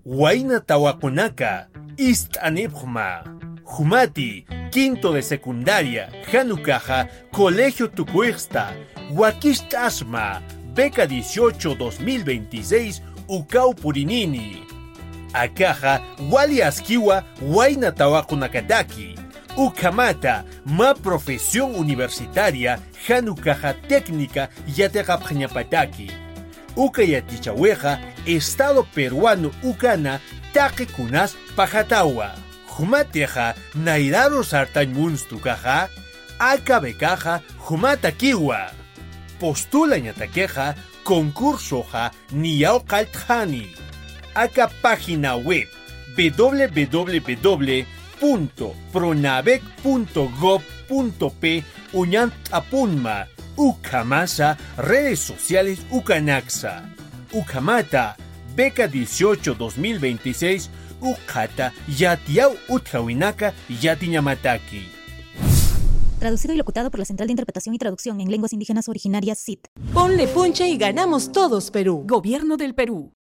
Huayna tawakunaka, Anepjma. Jumati, quinto de secundaria, Hanukaja, Colegio Tucuexta, Huaquistasma, beca 18 2026, Ucau Purinini. Akaja, Wali Askiwa, Huayna tawakunakataki. Ukamata, ma profesión universitaria, Hanukaja técnica, Yategapjañapataki. Ukayatichaweja, Estado peruano Ukana, Taquekunas Pajatawa. Jumateja, Nairaro Sartañ Munstukaja, Akabekaja, Jumatakiwa. Postula ñataqueja, concursoja, Niao Kaltjani. Aka página web www.pronavec.gov.p Uñantapunma. Ukamasa, redes sociales Ukanaxa. Ukamata, beca 18 2026, Ukata, Yatiau Utjawinaka, Yatiñamataki. Traducido y locutado por la Central de Interpretación y Traducción en Lenguas Indígenas Originarias, CIT. Ponle punche y ganamos todos, Perú. Gobierno del Perú.